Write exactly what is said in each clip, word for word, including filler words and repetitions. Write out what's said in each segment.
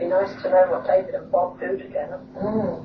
be nice to know what David and Bob do together. Mm.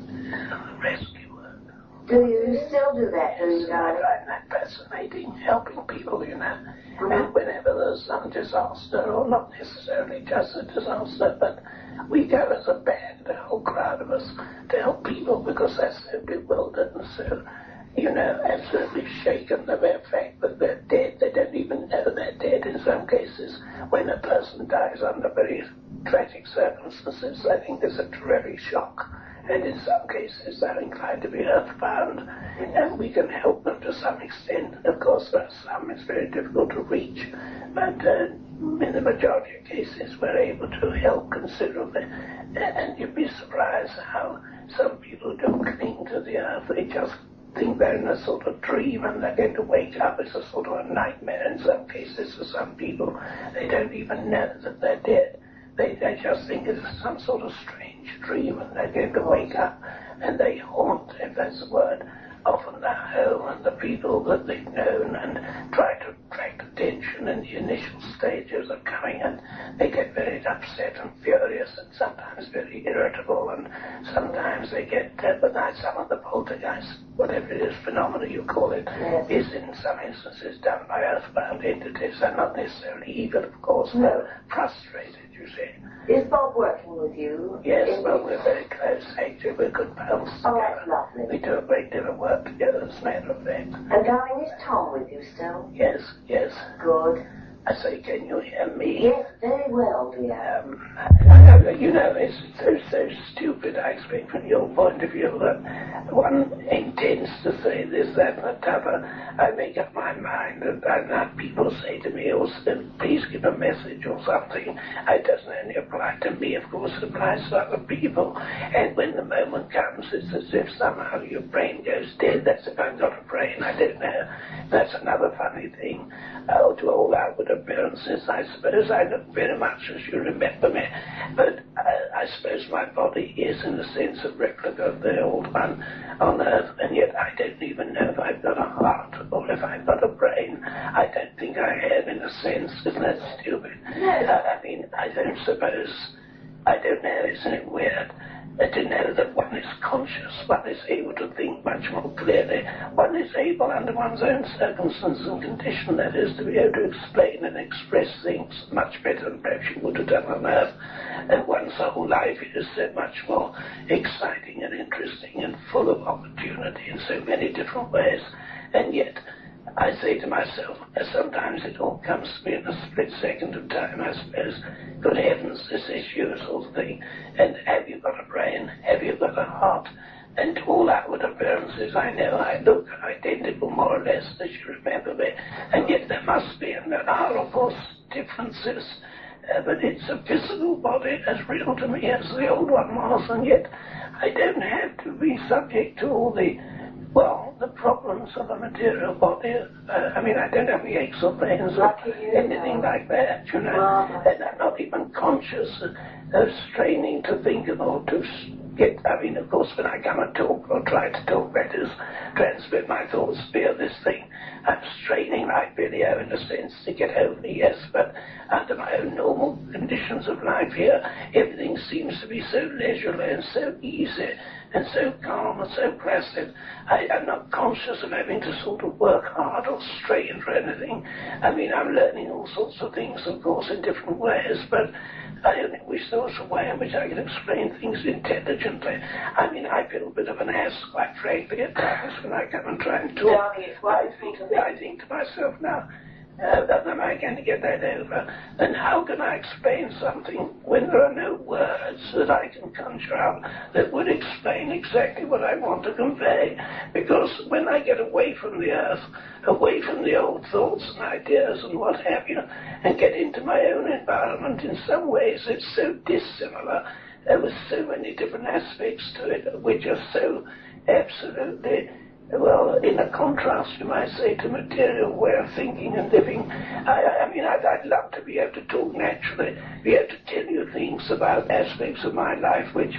Rescue work. Do you still do that, do you, darling? I find that fascinating, helping people, you know. Mm-hmm. And whenever there's some disaster, or not necessarily just a disaster, but we go as a band, a whole crowd of us, to help people because they're so bewildered and so, you know, absolutely shaken of the fact that they're dead. They don't even know they're dead in some cases. When a person dies under very tragic circumstances, I think there's a dreary shock. And in some cases, they're inclined to be earthbound, and we can help them to some extent. Of course, there are some it's very difficult to reach, but uh, in the majority of cases, we're able to help considerably. And you'd be surprised how some people don't cling to the earth. They just think they're in a sort of dream and they're going to wake up. It's a sort of a nightmare in some cases for some people. They don't even know that they're dead. They, they just think it's some sort of strange dream and they're going to wake up, and they haunt, if that's the word, often their home and the people that they've known and try to attract attention in the initial stages of coming, and they get very upset and furious and sometimes very irritable, and sometimes they get, uh, but that's some of the poltergeist, whatever it is, phenomena you call it, yes. is in some instances done by earthbound entities. They're not necessarily evil, of course, they're frustrated. You see. Is Bob working with you? Yes, in well, we're very close, actually. We're good pals Oh, together. that's lovely. We do a great deal of work together, as a matter of fact. And darling, is Tom with you still? Yes, yes. Good. I say, can you hear me? Yes, very well, dear. Um, I, I, you know, it's so, so stupid, I expect, from your point of view, that one intends to say this, that, and the other. I make up my mind, and I have people say to me, oh, please give a message or something. It doesn't only apply to me, of course, it applies to other people. And when the moment comes, it's as if somehow your brain goes dead. That's if I've got a brain, I don't know. That's another funny thing. Oh, to all outward appearances, I suppose I look very much as you remember me, but I, I suppose my body is, in a sense, a replica of the old one on Earth, and yet I don't even know if I've got a heart or if I've got a brain. I don't think I have, in a sense. Isn't that stupid? Uh, I mean, I don't suppose, I don't know, isn't it weird? Uh, to know that one is conscious, one is able to think much more clearly, one is able, under one's own circumstances and condition, that is, to be able to explain and express things much better than perhaps you would have done on Earth. And one's whole life is so much more exciting and interesting and full of opportunity in so many different ways. And yet, I say to myself, uh, sometimes it all comes to me in a split second of time, I suppose. Good heavens, this is you sort of thing. And have you got a brain? Have you got a heart? And to all outward appearances, I know I look identical more or less, as you remember me. And yet there must be, and there are, of course, differences. Uh, but it's a physical body as real to me as the old one was, and yet I don't have to be subject to all the, well, the problems of a material body. Uh, I mean, I don't have the aches or pains or anything like that, you know. And I'm not even conscious of, of straining to think or to get, I mean, of course, when I come and talk or try to talk, that is, transmit my thoughts via this thing, I'm straining like video in a sense to get over, yes, but under my own normal conditions of life here, everything seems to be so leisurely and so easy and so calm and so placid. I, I'm not conscious of having to sort of work hard or strain for anything. I mean, I'm learning all sorts of things, of course, in different ways, but I only wish there was a way in which I could explain things intelligently. I mean, I feel a bit of an ass, quite frankly, at times when I come and try and talk. I think, I think to myself now, Uh, that am I going to get that over? And how can I explain something when there are no words that I can conjure up that would explain exactly what I want to convey? Because when I get away from the earth, away from the old thoughts and ideas and what have you, and get into my own environment, in some ways it's so dissimilar. There were so many different aspects to it which are so absolutely, well, in a contrast, you might say, to material way of thinking and living. I, I mean, I'd, I'd love to be able to talk naturally, be able to tell you things about aspects of my life which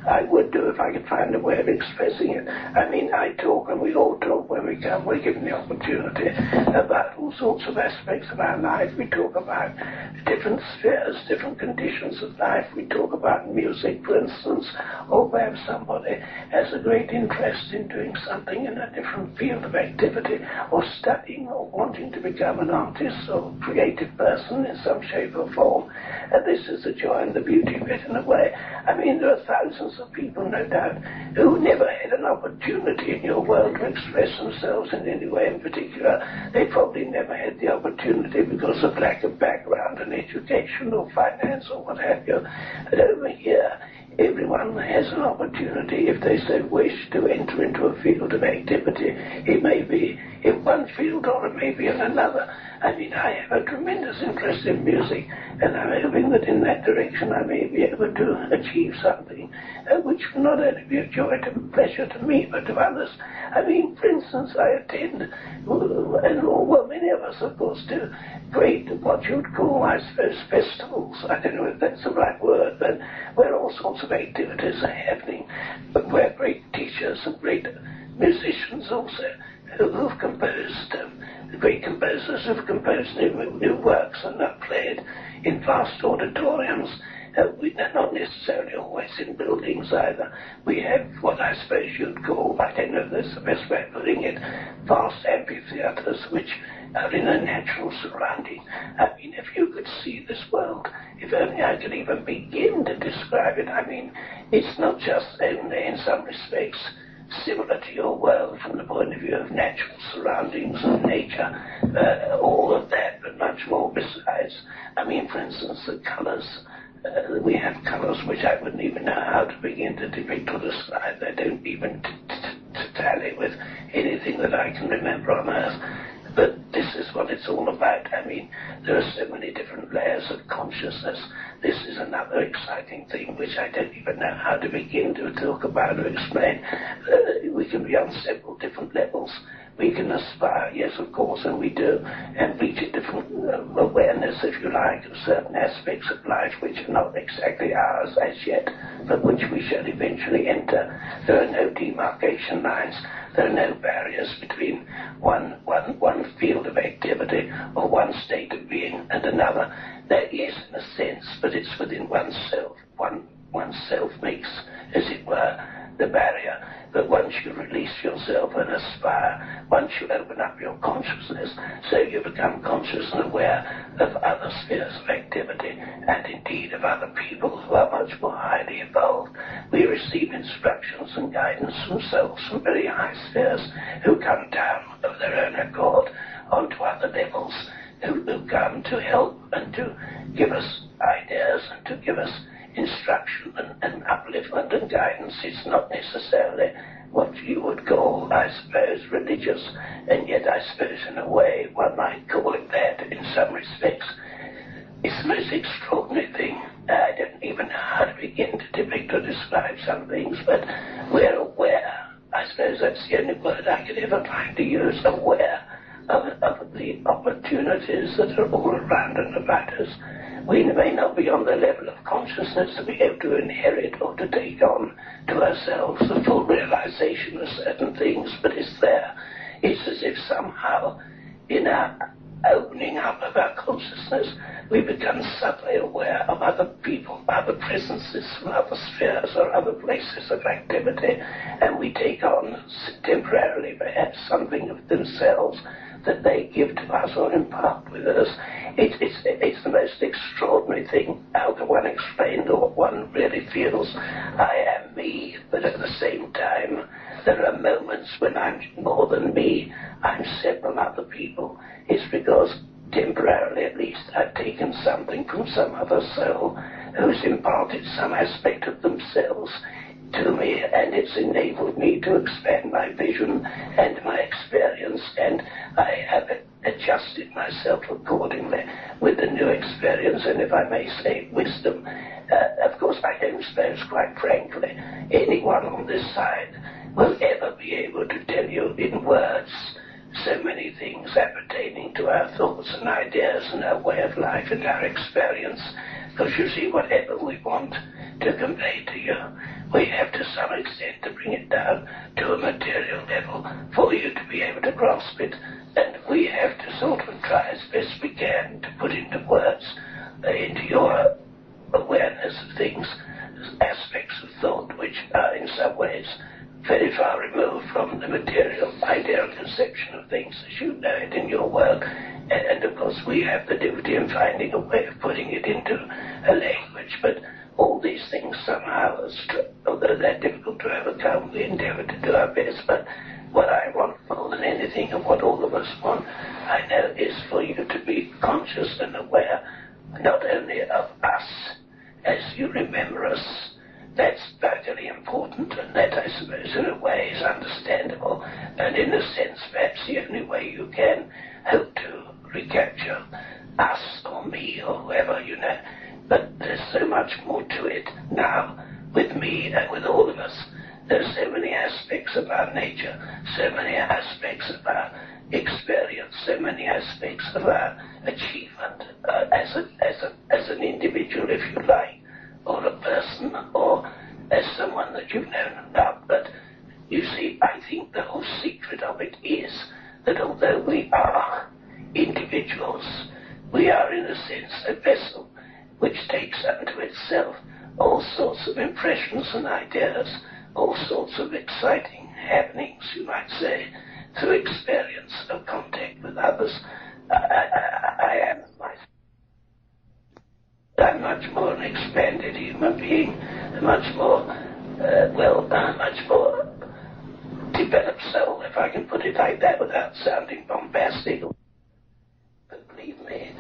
I would do if I could find a way of expressing it. I mean, I talk, and we all talk when we come. We're given the opportunity about all sorts of aspects of our life. We talk about different spheres, different conditions of life. We talk about music, for instance, or perhaps somebody has a great interest in doing something in a different field of activity, or studying, or wanting to become an artist or creative person in some shape or form. And this is the joy and the beauty of it in a way. I mean, there are thousands of people, no doubt, who never had an opportunity in your world to express themselves in any way in particular. They probably never had the opportunity because of lack of background and education or finance or what have you. But over here, everyone has an opportunity, if they so wish, to enter into a field of activity. It may be in one field or it may be in another. I mean, I have a tremendous interest in music, and I'm hoping that in that direction I may be able to achieve something uh, which will not only be a joy and pleasure to me, but to others. I mean, for instance, I attend, uh, and well, many of us, of course, do great, what you'd call, I suppose, festivals. I don't know if that's the right word, but where all sorts of activities are happening, but where great teachers and great musicians also, who, who've composed, um, great composers who've composed new, new works and are played in vast auditoriums. Uh, we, they're not necessarily always in buildings either. We have what I suppose you'd call, I don't know if that's the best way of putting it, vast amphitheaters which are in a natural surrounding. I mean, if you could see this world, if only I could even begin to describe it. I mean, it's not just only in some respects similar to your world from the point of view of natural surroundings and nature, uh, all of that, but much more besides. I mean, for instance, the colours. Uh, we have colours which I wouldn't even know how to begin to depict or describe. They don't even t- t- t- tally with anything that I can remember on Earth. But this is what it's all about. I mean, there are so many different layers of consciousness. This is another exciting thing which I don't even know how to begin to talk about or explain. Uh, we can be on several different levels. We can aspire, yes, of course, and we do, and reach a different uh, awareness, if you like, of certain aspects of life which are not exactly ours as yet, but which we shall eventually enter. There are no demarcation lines. There are no barriers between one, one, one field of activity or one state of being and another. There is, in a sense, but it's within oneself. One, oneself makes, as it were, the barrier. But once you release yourself and aspire, once you open up your consciousness, so you become conscious and aware of other spheres of activity, and indeed of other people who are much more highly evolved. We receive instructions and guidance from souls from very high spheres who come down of their own accord onto other levels, who, who come to help and to give us ideas and to give us instruction and, and upliftment and guidance. It's not necessarily what you would call, I suppose, religious, and yet I suppose in a way one might call it that in some respects. It's the most extraordinary thing. I don't even know how to begin to depict or describe some things, but we're aware. I suppose that's the only word I could ever find to use, aware of, of the opportunities that are all around and about us. We may not be on the level of consciousness to be able to inherit or to take on to ourselves the full realization of certain things, but it's there. It's as if somehow in our opening up of our consciousness, we become subtly aware of other people, other presences from other spheres or other places of activity, and we take on temporarily perhaps something of themselves that they give to us or impart with us. It's, it's, it's the most extraordinary thing. How can one explain what one really feels? I am me, but at the same time, there are moments when I'm more than me. I'm several other people. It's because, temporarily at least, I've taken something from some other soul who's imparted some aspect of themselves to me, and it's enabled me to expand my vision and my experience, and I have adjusted myself accordingly with the new experience, and if I may say, wisdom. Uh, of course, I don't suppose, quite frankly, anyone on this side will ever be able to tell you in words so many things appertaining to our thoughts and ideas and our way of life and our experience. Because you see, whatever we want to convey to you. We have to some extent to bring it down to a material level for you to be able to grasp it. And we have to sort of try as best we can to put into words, uh, into your awareness of things, aspects of thought which are in some ways very far removed from the material, ideal conception of things as you know it in your world. And, and of course we have the duty of finding a way of putting it into a language, but all these things somehow, although they're difficult to overcome, we endeavor to do our best. But what I want more than anything, and what all of us want, I know, is for you to be conscious and aware not only of us as you remember us. That's vitally important, and that, I suppose, in a way is understandable, and in a sense, perhaps the only way you can hope to recapture us or me or whoever, you know. But there's so much more to it now, with me and with all of us. There's so many aspects of our nature, so many aspects of our experience, so many aspects of our achievement uh, as, a, as, a, as an individual, if you like, or a person, or as someone that you've known and loved. But you see, I think the whole secret of it is that although we are individuals, we are in a sense a vessel which takes unto itself all sorts of impressions and ideas, all sorts of exciting happenings, you might say, through experience of contact with others. I, I, I am myself. I'm much more an expanded human being, a much more, uh, well, a much more developed soul, if I can put it like that without sounding bombastic. But believe me,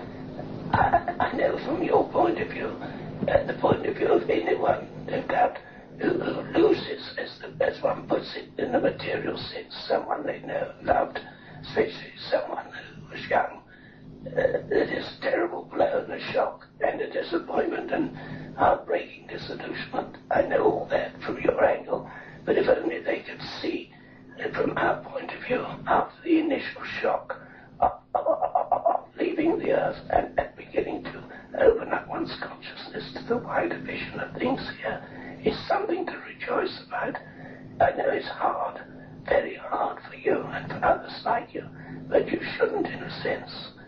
I, I know from your point of view, uh, the point of view of anyone, no doubt, who, who loses, as, the, as one puts it, in the material sense, someone they know, loved, especially someone who was young. Uh, it is a terrible blow and a shock and a disappointment and heartbreaking disillusionment. I know all that from your angle, but if only they could see uh, from our point of view, after the initial shock of, of, of, of leaving the earth and, and beginning to open up one's consciousness to the wider vision of things here, is something to rejoice about. I know it's hard, very hard for you and for others like you, but you shouldn't, in a sense,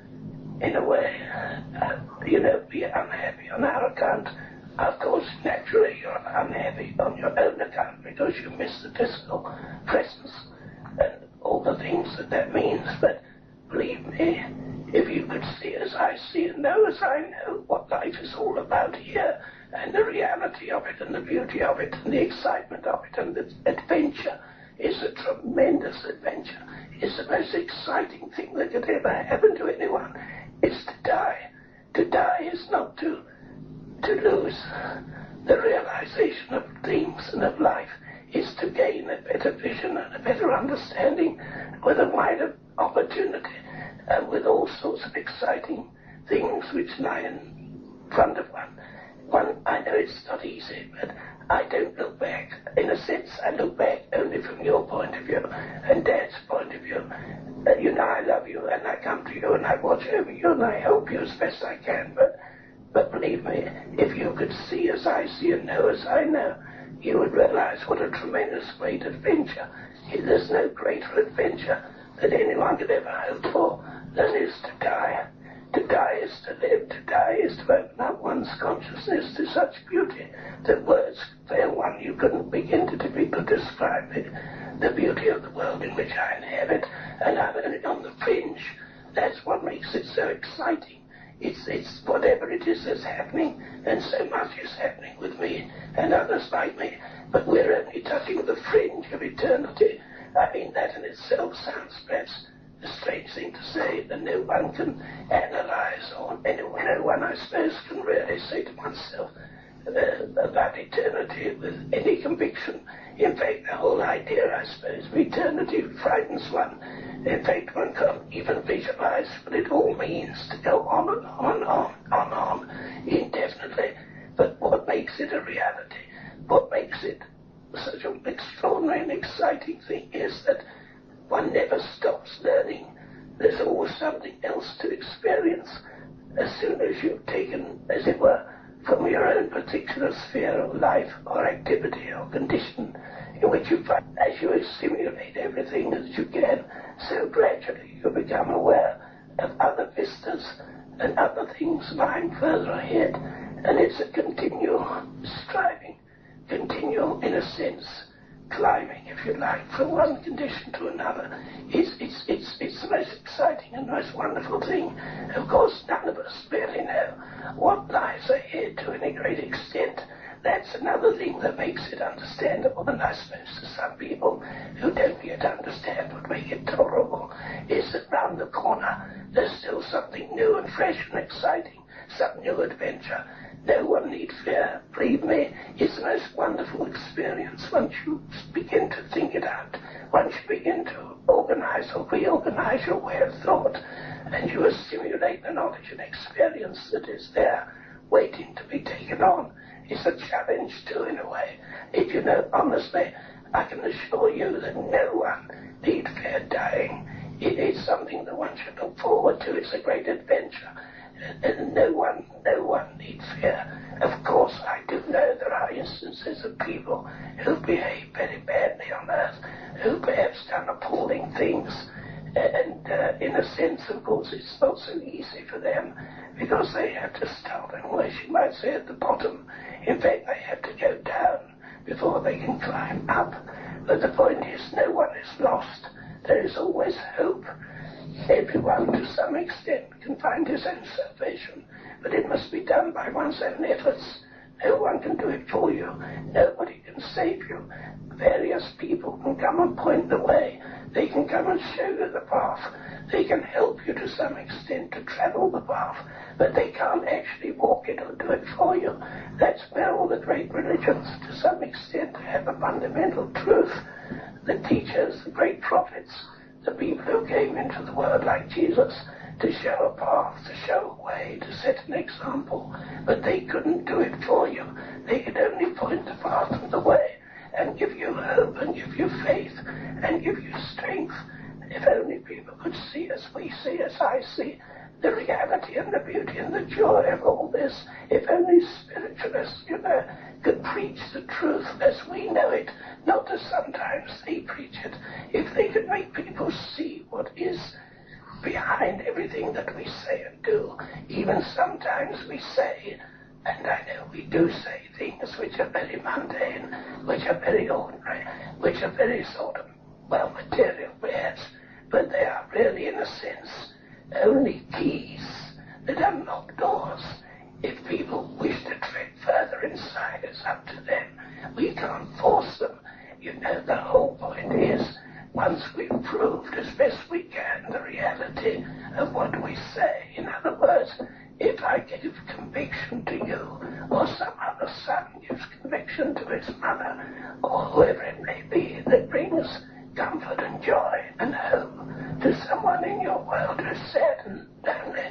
in a way, uh, you know, be unhappy on our account. Of course, naturally, you're unhappy on your own account because you miss the physical presence and all the things that that means. But believe me, if you could see as I see and know as I know what life is all about here, and the reality of it, and the beauty of it, and the excitement of it, and the adventure is a tremendous adventure. It's the most exciting thing that could ever happen to anyone. Is to die. To die is not to to lose the realization of things and of life. Is to gain a better vision and a better understanding with a wider opportunity and with all sorts of exciting things which lie in front of one. One, I know it's not easy, but I don't look back. In a sense, I look back only from your point of view and Dad's point of view. Uh, you know, I love you, and I come to you, and I watch over you, and I help you as best I can. But, but believe me, if you could see as I see and know as I know, you would realize what a tremendous great adventure. There's no greater adventure that anyone could ever hope for than is to die. To die is to live. To die is to open up one's consciousness to such beauty that words fail one. You couldn't begin to, to describe it. The beauty of the world in which I inhabit, and I'm only on the fringe. That's what makes it so exciting. It's it's whatever it is that's happening, and so much is happening with me and others like me, but we're only touching the fringe of eternity. I mean, that in itself sounds perhaps a strange thing to say, that no one can analyze, or anyone, no one, I suppose, can really say to oneself uh, about eternity with any conviction. In fact, the whole idea, I suppose, of eternity frightens one. In fact, one can't even visualize what it all means to go on and on and on and on indefinitely. But what makes it a reality, what makes it such an extraordinary and exciting thing is that one never stops learning. There's always something else to experience. As soon as you've taken, as it were, from your own particular sphere of life or activity or condition in which you find, as you assimilate everything that you can, so gradually you become aware of other vistas and other things lying further ahead. And it's a continual striving, continual, in a sense, climbing, if you like, from one condition to another. It's, it's, it's, it's the most exciting and most wonderful thing. Of course, none of us really know what lies ahead to any great extent. That's another thing that makes it understandable, and I suppose to some people who don't yet understand what make it tolerable, is that round the corner there's still something new and fresh and exciting, some new adventure. No one need fear. Believe me, it's the most wonderful experience once you begin to think it out, once you begin to organize or reorganize your way of thought, and you assimilate the knowledge and experience that is there, waiting to be taken on. It's a challenge too, in a way. If you know, honestly, I can assure you that no one need fear dying. It is something that one should look forward to. It's a great adventure. And no one, no one need fear. Of course, I do know there are instances of people who behave very badly on earth, who perhaps done appalling things. And uh, in a sense, of course, it's not so easy for them because they have to start, and well, you might say, at the bottom. In fact, they have to go down before they can climb up. But the point is, no one is lost. There is always hope. Everyone, to some extent, can find his own salvation, but it must be done by one's own efforts. No one can do it for you. Nobody can save you. Various people can come and point the way. They can come and show you the path. They can help you to some extent to travel the path, but they can't actually walk it or do it for you. That's where all the great religions, to some extent, have a fundamental truth. The teachers, the great prophets, the people who came into the world like Jesus to show a path, to show a way, to set an example, but they couldn't do it for you. They could only point the path and the way and give you hope and give you faith and give you strength. If only people could see as we see, as I see, the reality and the beauty and the joy of all this. If only spiritualists, you know, could preach the truth as we know it, not as sometimes they preach it. If they could make people see what is behind everything that we say and do. Even sometimes we say, and I know we do say things which are very mundane, which are very ordinary, which are very sort of, well, material perhaps, but they are really, in a sense, only keys that unlock doors. If people wish to tread further inside, it's up to them. We can't force them. You know, the whole point is, once we've proved as best we can the reality of what we say, in other words, if I give conviction to you, or some other son gives conviction to his mother, or whoever it may be, that brings comfort and joy and hope to someone in your world who's sad and lonely,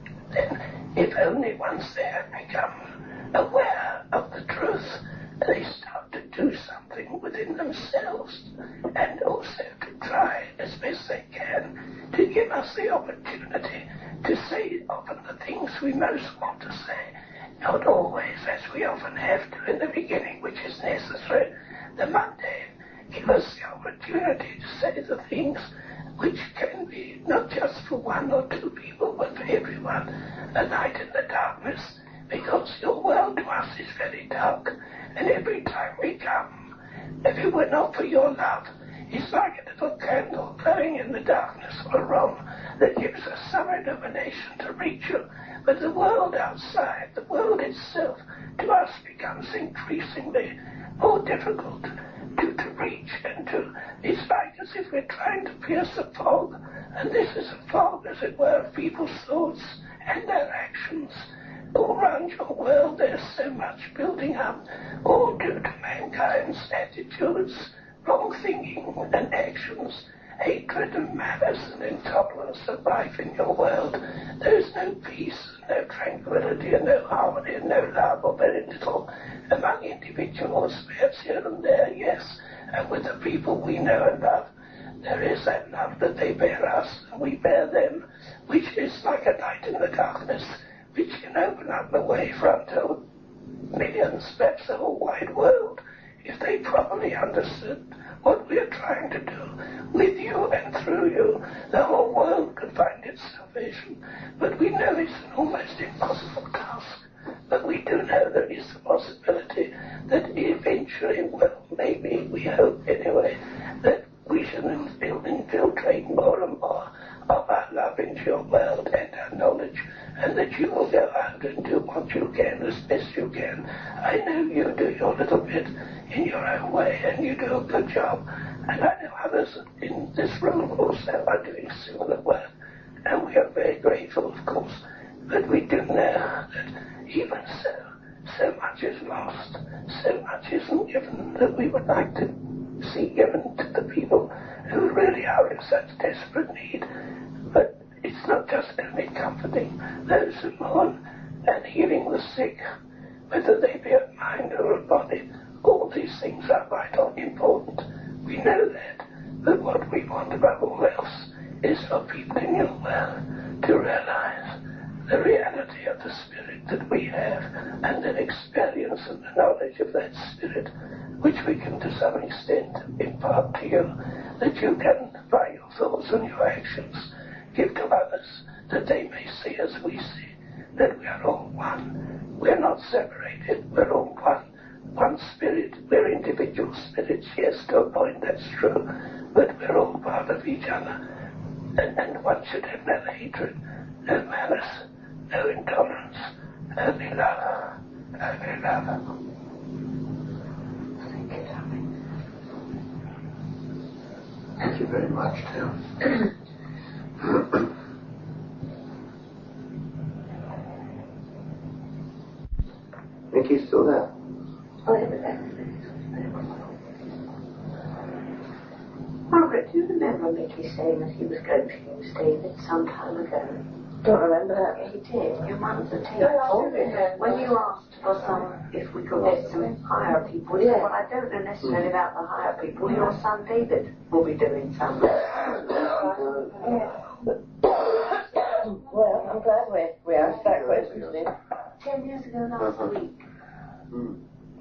then if only once they have become aware of the truth, they start to do something within themselves, and also to try as best they can to give us the opportunity to say often the things we most want to say, not always as we often have to in the beginning, which is necessary. The mundane give us the opportunity to say the things which can be not just for one or two people, but for everyone, a light in the darkness, because your world to us is very dark, and every time we come, if it were not for your love, it's like a little candle glowing in the darkness of a room that gives us some illumination to reach you. But the world outside, the world itself, to us becomes increasingly more difficult to, to reach and to, it's like as if we're trying to pierce a fog, and this is a fog, as it were, of people's thoughts and their actions. All around your world there's so much building up, all due to mankind's attitudes, wrong thinking and actions, hatred and malice and intolerance of life in your world. There's no peace, no tranquility, and no harmony, and no love, or very little, among individuals, perhaps here and there, yes, and with the people we know and love. There is that love that they bear us, and we bear them, which is like a light in the darkness, which can open up the way for until millions, perhaps the whole wide world, if they properly understood what we are trying to do with you and through you, the whole world could find its salvation. But we know it's an almost impossible task. But we do know there is a possibility that eventually, well, maybe, we hope anyway, that we shall infiltrate more and more of our love into your world and our knowledge, and that you will go out and do what you can as best you can. I know you do your little bit in your own way, and you do a good job, and I know others in this room also are doing similar work, and we are very grateful, of course. But we do know that even so, so much is lost, so much isn't given that we would like to see given to the people who really are in such desperate need. But it's not just only comforting those who mourn and healing the sick, whether they be of mind or of body. All these things are vital, important. We know that. But what we want above all else is for people in your world to realize the reality of the Spirit that we have, and an experience and the knowledge of that Spirit, which we can to some extent impart to you, that you can, by your thoughts and your actions, give to others, that they may see as we see, that we are all one. We're not separated, we're all one. One Spirit, we're individual spirits, yes, to a point, that's true, but we're all part of each other. And, and one should have no hatred, no malice, no intolerance, only love, only love. Thank you, darling. Thank you very much, Tim. Mickey's still there? Oh, yeah, but that's Margaret, do you remember Mickey saying that he was going to use David some time ago? Don't remember that. Yeah, he did. Your mum's a team. Yeah, I told you. When you asked for some, if we could get some higher people, you said, well, I don't know necessarily about the higher people. Your son David will be doing some. Yeah. Well, I'm glad we, we asked that question, Steve. Ten years ago last Uh-huh. week. Hmm.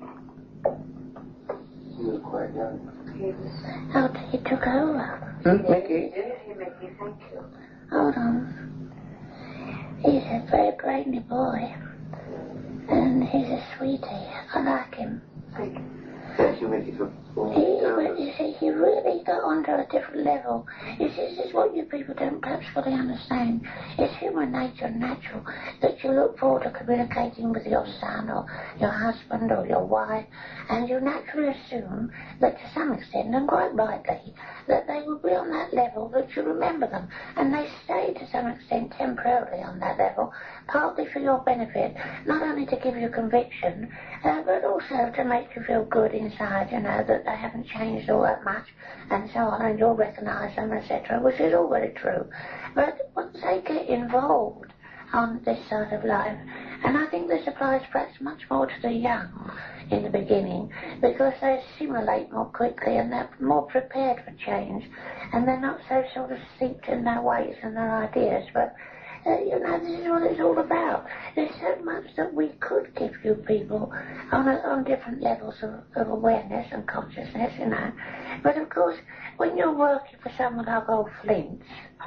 He was quite young. He was... Oh, he took over. Hmm? Mickey? Dear Mickey, thank you. Hold on. He's a very brainy boy. And he's a sweetie. I like him. Thank you. Thank you, Mickey, for all He, you've done. but you see, he really got onto a different level. You see, this is what you people don't perhaps fully understand. It's human nature and natural that you look forward to communicating with your son or your husband or your wife, and you naturally assume that to some extent, and quite rightly, that they will be on that level that you remember them. And they stay to some extent temporarily on that level, partly for your benefit, not only to give you conviction, uh, but also to make you feel good inside, you know, that they haven't changed all that much, and so on, and you'll recognise them, et cetera, which is all very true. But once they get involved on this side of life, and I think this applies perhaps much more to the young in the beginning, because they assimilate more quickly and they're more prepared for change, and they're not so sort of steeped in their ways and their ideas, but Uh, you know, this is what it's all about. There's so much that we could give you people on a, on different levels of, of awareness and consciousness, you know. But of course, when you're working for someone like old Flint's,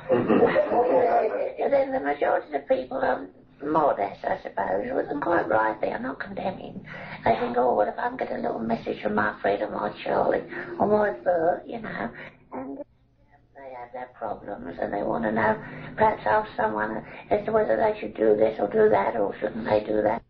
then the majority of the people are more or less, I suppose, and quite rightly, I'm not condemning. They think, oh, well, if I can get a little message from my friend or my Charlie or my Bert, you know, and they have their problems and they want to know, perhaps ask someone as to whether they should do this or do that, or shouldn't they do that.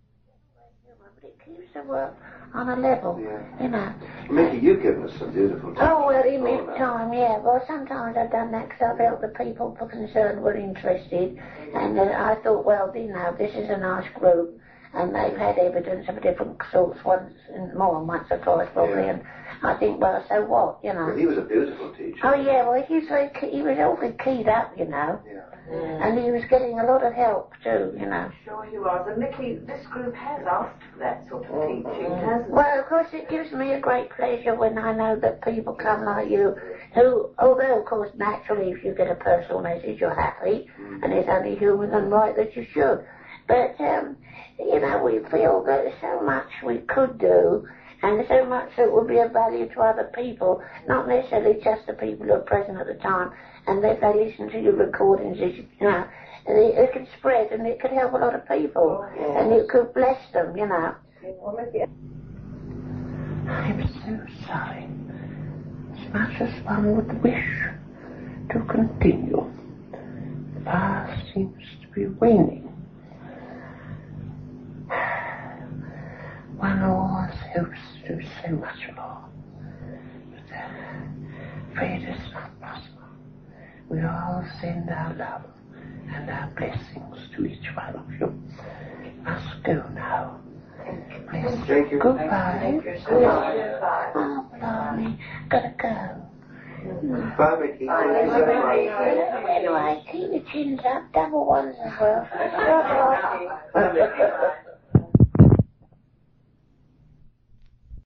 But it keeps the work on a level, Yeah. you know. Mickey, you've given us some beautiful times. Oh, well, in Oh, this time, yeah. Well, sometimes I've done that because I felt the people concerned were interested, and uh, I thought, well, you know, this is a nice group, and they've had evidence of different sorts once, and more than once or twice probably, Yeah. and I think, well, so what, you know. Well, he was a beautiful teacher. Oh, yeah, well, he's very key, he was awfully keyed up, you know, Yeah. and he was getting a lot of help, too, you know. Sure he was. And Mickey, this group has asked for that sort of teaching, hasn't it? Well, of course, it gives me a great pleasure when I know that people come like you, who, although, of course, naturally, if you get a personal message, you're happy, and it's only human and right that you should. But, um, you know, we feel that there's so much we could do, and there's so much that would be of value to other people, not necessarily just the people who are present at the time, and that they listen to your recordings, you know, and it, it could spread, and it could help a lot of people, and it could bless them, you know. I'm so sorry. As much as one would wish to continue, the fire seems to be waning. One always hopes to do so much more, but uh, afraid it's not possible. We all send our love and our blessings to each one of you. Must go now. Bless you. Thank you. Goodbye. Goodbye. Oh, blimey, gotta go. Bye, Mickey. Thank you so much. Anyway, keep your chins up, double ones as well. Bye, Mickey.